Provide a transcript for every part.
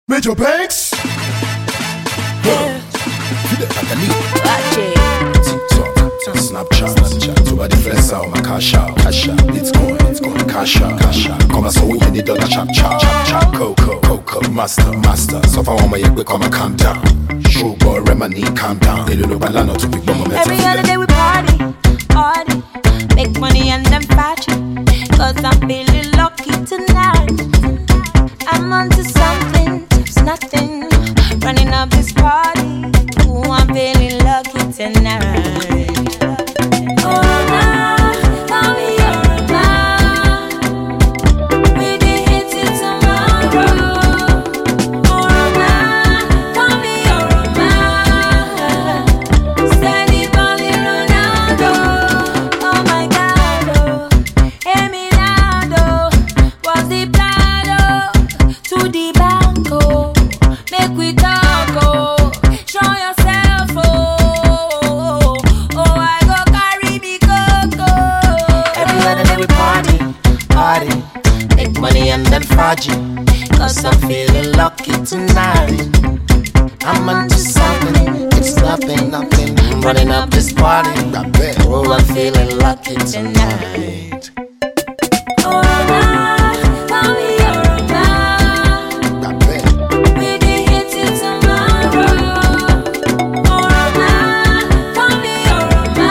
Major Banks. Yeah. Watch it. TikTok, Snapchat, to the flex out, my cash out. It's going, cash out. Come so we need dollar chap. Coco, master. So far on my we come and calm down. Shoe boy, Remini, calm down. They little balano to pick bomb. Every other day we party. Make money and then party. Cause I'm feeling lucky tonight. I'm onto something, it's nothing. Running up this party. Ooh, I'm feeling lucky tonight. Oh, nah, call me Yoruma. We did hit till tomorrow. Oh, nah, call me Yoruma. Steady balling Ronaldo. Oh my God, oh, Eminado was the plan, oh, to the bank, oh. Make we talk, oh. Show yourself, oh. Oh, I go carry me coco. Every other day we party. Make money and then fraud you. Cause I'm feeling lucky tonight. I'm onto something, it's nothing. Running up this party. Oh, I'm feeling lucky tonight. Oh, nah, call me Yoruma. We did hit till tomorrow. Oh, nah, call me Yoruma.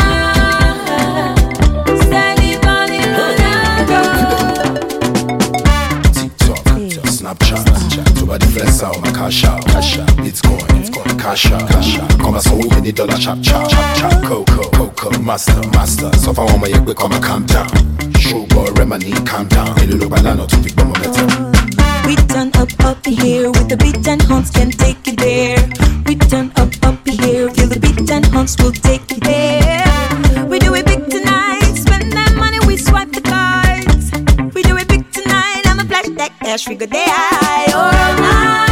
Steady balling Ronaldo. TikTok, Snapchat, to the flex out, my cash out. It's going, cash out. Come so we need dollar chap. Coco, master. So far on my we come and calm down. Shoe boy, Remini, calm down. They little balano to pick bomb. We turn up in here with the beat and horns, can take it there. We turn up in here, feel the beat and horns, will take it there. We do it big tonight, spend that money, we swipe the cards. We do it big tonight, I'ma flash that cash, we go there. Oh, nah.